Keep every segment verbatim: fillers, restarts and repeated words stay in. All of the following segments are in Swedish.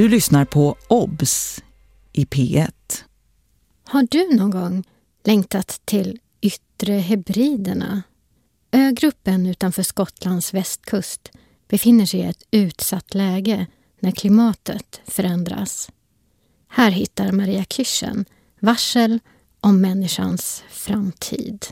Du lyssnar på Obs i P ett. Har du någon gång längtat till Yttre Hebriderna? Ögruppen utanför Skottlands västkust befinner sig i ett utsatt läge när klimatet förändras. Här hittar Maria Kirchen varsel om människans framtid.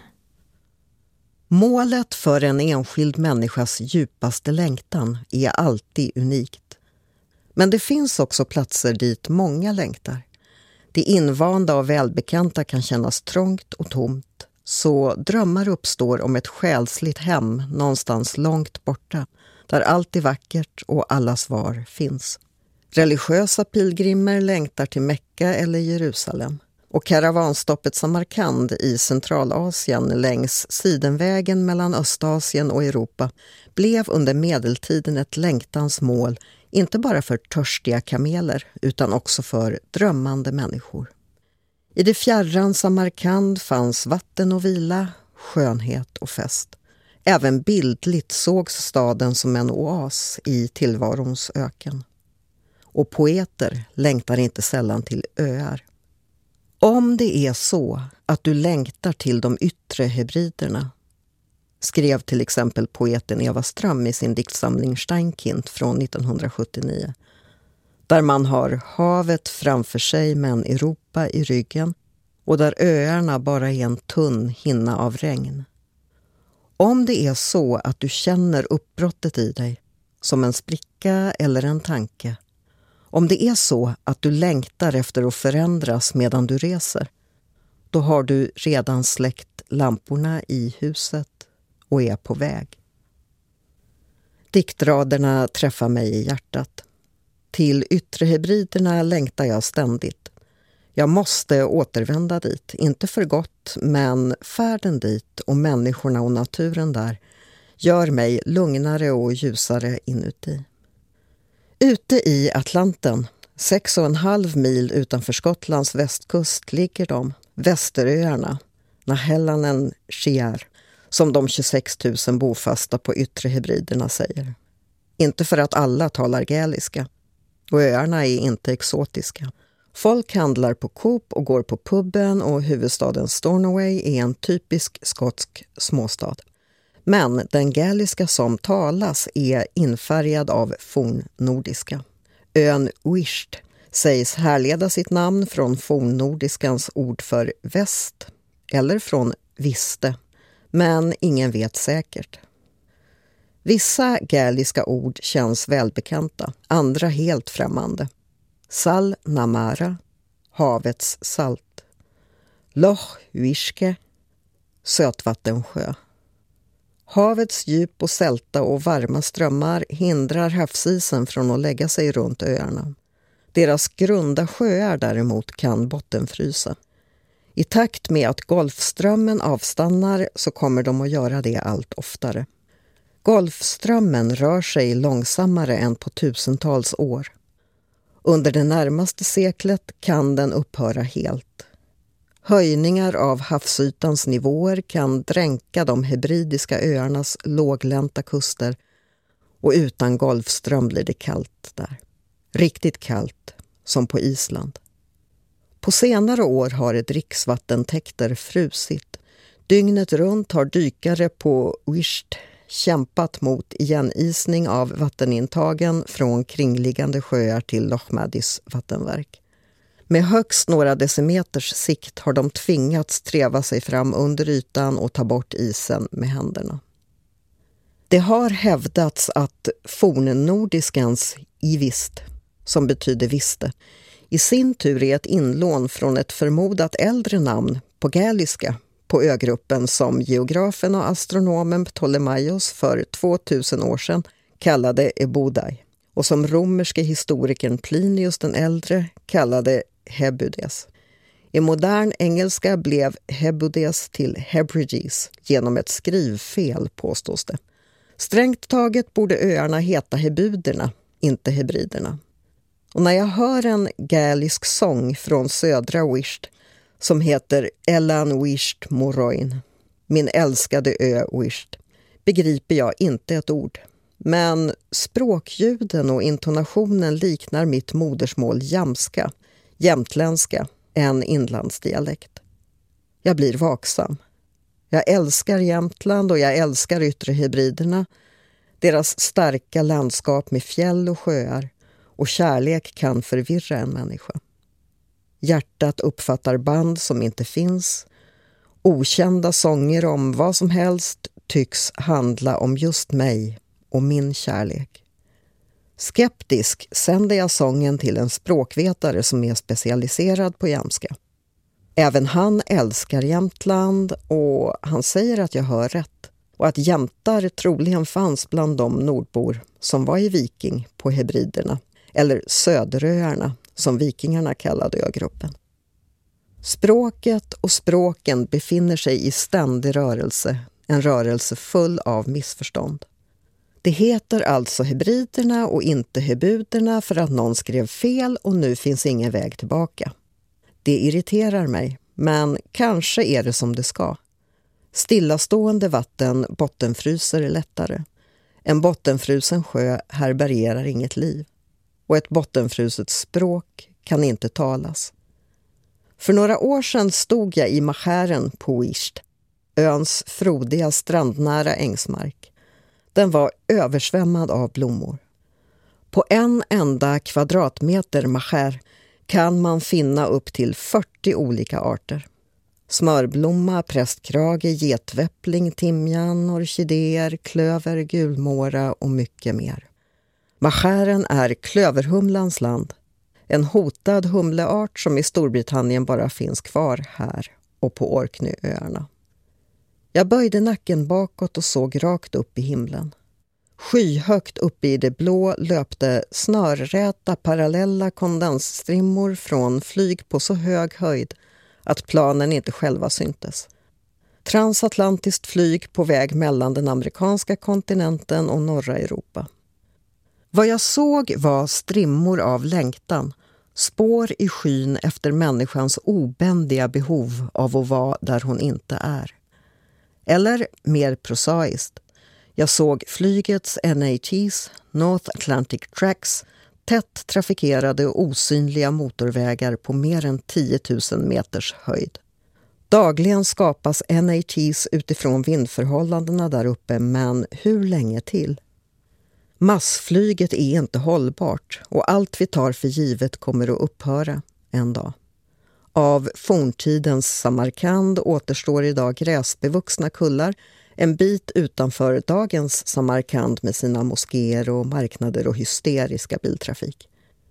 Målet för en enskild människas djupaste längtan är alltid unikt. Men det finns också platser dit många längtar. Det invanda och välbekanta kan kännas trångt och tomt, så drömmar uppstår om ett själsligt hem någonstans långt borta, där allt är vackert och alla svar finns. Religiösa pilgrimer längtar till Mekka eller Jerusalem. Och karavanstoppet Samarkand i Centralasien längs sidenvägen mellan Östasien och Europa blev under medeltiden ett längtans mål, inte bara för törstiga kameler utan också för drömmande människor. I det fjärran Samarkand fanns vatten och vila, skönhet och fest. Även bildligt sågs staden som en oas i tillvarons öken. Och poeter längtar inte sällan till öar. Om det är så att du längtar till de yttre hebriderna, skrev till exempel poeten Eva Ström i sin diktsamling Steinkind från nittonhundrasjuttionio, där man har havet framför sig men Europa i ryggen och där öarna bara är en tunn hinna av regn. Om det är så att du känner uppbrottet i dig som en spricka eller en tanke, om det är så att du längtar efter att förändras medan du reser, då har du redan släckt lamporna i huset och är på väg. Diktraderna träffar mig i hjärtat. Till Yttre Hebriderna längtar jag ständigt. Jag måste återvända dit, inte för gott, men färden dit och människorna och naturen där gör mig lugnare och ljusare inuti. Ute i Atlanten, sex och en halv mil utanför Skottlands västkust, ligger de, Västeröarna, Nahellanen Shiar, som de tjugosex tusen bofasta på Yttre Hebriderna säger. Inte för att alla talar gaeliska, och öarna är inte exotiska. Folk handlar på Coop och går på puben, och huvudstaden Stornoway är en typisk skotsk småstad. Men den gaeliska som talas är infärgad av fornnordiska. Ön Uisht sägs härleda sitt namn från fornnordiskans ord för väst eller från viste, men ingen vet säkert. Vissa gaeliska ord känns välbekanta, andra helt främmande. Sal Namara, havets salt. Loch Uiske, sötvattensjö. Havets djup och sälta och varma strömmar hindrar havsisen från att lägga sig runt öarna. Deras grunda sjöar däremot kan bottenfrysa. I takt med att Golfströmmen avstannar så kommer de att göra det allt oftare. Golfströmmen rör sig långsammare än på tusentals år. Under det närmaste seklet kan den upphöra helt. Höjningar av havsytans nivåer kan dränka de hebridiska öarnas låglänta kuster, och utan Golfström blir det kallt där. Riktigt kallt, som på Island. På senare år har dricksvattentäkter frusit. Dygnet runt har dykare på Uisht kämpat mot igenisning av vattenintagen från kringliggande sjöar till Loch Maddys vattenverk. Med högst några decimeters sikt har de tvingats treva sig fram under ytan och ta bort isen med händerna. Det har hävdats att fornnordiskans ivist, som betyder viste, i sin tur är ett inlån från ett förmodat äldre namn på gaeliska på ögruppen som geografen och astronomen Ptolemaios för tvåtusen år sedan kallade Ebodai, och som romerske historikern Plinius den äldre kallade Hebudes. I modern engelska blev Hebudes till Hebrides genom ett skrivfel, påstås det. Strängt taget borde öarna heta Hebuderna, inte Hebriderna. Och när jag hör en gaelisk sång från södra Uisht som heter Ellan Uisht Moroin, min älskade ö Uisht, begriper jag inte ett ord. Men språkljuden och intonationen liknar mitt modersmål jamska, jämtländska, en inlandsdialekt. Jag blir vaksam. Jag älskar Jämtland och jag älskar Yttre Hebriderna, deras starka landskap med fjäll och sjöar, och kärlek kan förvirra en människa. Hjärtat uppfattar band som inte finns. Okända sånger om vad som helst tycks handla om just mig och min kärlek. Skeptisk sänder jag sången till en språkvetare som är specialiserad på jämska. Även han älskar Jämtland och han säger att jag hör rätt och att jämtar troligen fanns bland de nordbor som var i Viking på Hebriderna, eller Söderöarna som vikingarna kallade ögruppen. Språket och språken befinner sig i ständig rörelse, en rörelse full av missförstånd. Det heter alltså Hebriderna och inte Hebuderna för att någon skrev fel och nu finns ingen väg tillbaka. Det irriterar mig, men kanske är det som det ska. Stillastående vatten bottenfryser lättare. En bottenfrusen sjö härbärgerar inget liv. Och ett bottenfruset språk kan inte talas. För några år sedan stod jag i Makären på Isht, öns frodiga strandnära ängsmark. Den var översvämmad av blommor. På en enda kvadratmeter Makär kan man finna upp till fyrtio olika arter. Smörblomma, prästkrage, getväppling, timjan, orkidéer, klöver, gulmåra och mycket mer. Makären är klöverhumlans land. En hotad humleart som i Storbritannien bara finns kvar här och på Orkneyöarna. Jag böjde nacken bakåt och såg rakt upp i himlen. Skyhögt uppe i det blå löpte snörräta parallella kondensstrimmor från flyg på så hög höjd att planen inte själva syntes. Transatlantiskt flyg på väg mellan den amerikanska kontinenten och norra Europa. Vad jag såg var strimmor av längtan, spår i skyn efter människans obändiga behov av att vara där hon inte är. Eller mer prosaiskt, jag såg flygets N A T:s, North Atlantic Tracks, tätt trafikerade och osynliga motorvägar på mer än tio tusen meters höjd. Dagligen skapas N A T:s utifrån vindförhållandena där uppe, men hur länge till? Massflyget är inte hållbart och allt vi tar för givet kommer att upphöra en dag. Av forntidens Samarkand återstår idag gräsbevuxna kullar en bit utanför dagens Samarkand med sina moskéer och marknader och hysteriska biltrafik.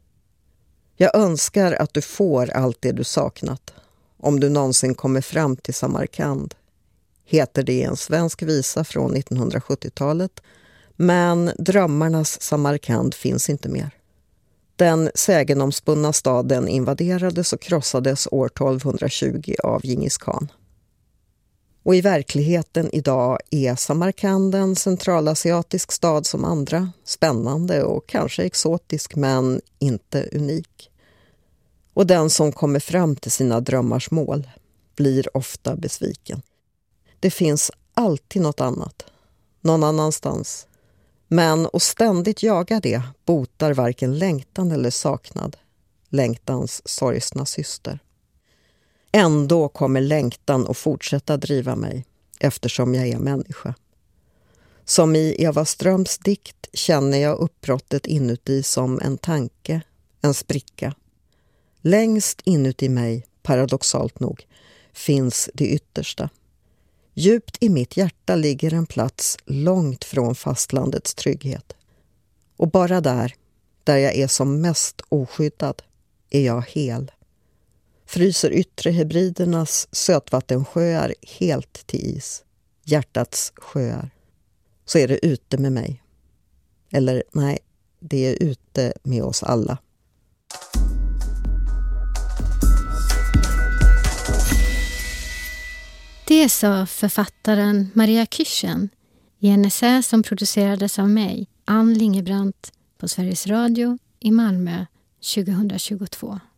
Jag önskar att du får allt det du saknat, om du någonsin kommer fram till Samarkand, heter det i en svensk visa från nittonhundrasjuttiotalet, men drömmarnas Samarkand finns inte mer. Den sägenomspunna staden invaderades och krossades år tolvhundratjugo av Djingis khan. Och i verkligheten idag är Samarkand en centralasiatisk stad som andra, spännande och kanske exotisk men inte unik. Och den som kommer fram till sina drömmars mål blir ofta besviken. Det finns alltid något annat, någon annanstans. Men att ständigt jaga det botar varken längtan eller saknad, längtans sorgsna syster. Ändå kommer längtan att fortsätta driva mig eftersom jag är människa. Som i Eva Ströms dikt känner jag uppbrottet inuti som en tanke, en spricka. Längst inuti mig, paradoxalt nog, finns det yttersta. Djupt i mitt hjärta ligger en plats långt från fastlandets trygghet. Och bara där, där jag är som mest oskyddad, är jag hel. Fryser Yttre Hebridernas sötvattensjöar helt till is, hjärtats sjöar, så är det ute med mig. Eller nej, det är ute med oss alla. Det sa författaren Maria Kyrchen i en essä som producerades av mig, Ann Lingebrandt, på Sveriges Radio i Malmö tjugohundratjugotvå.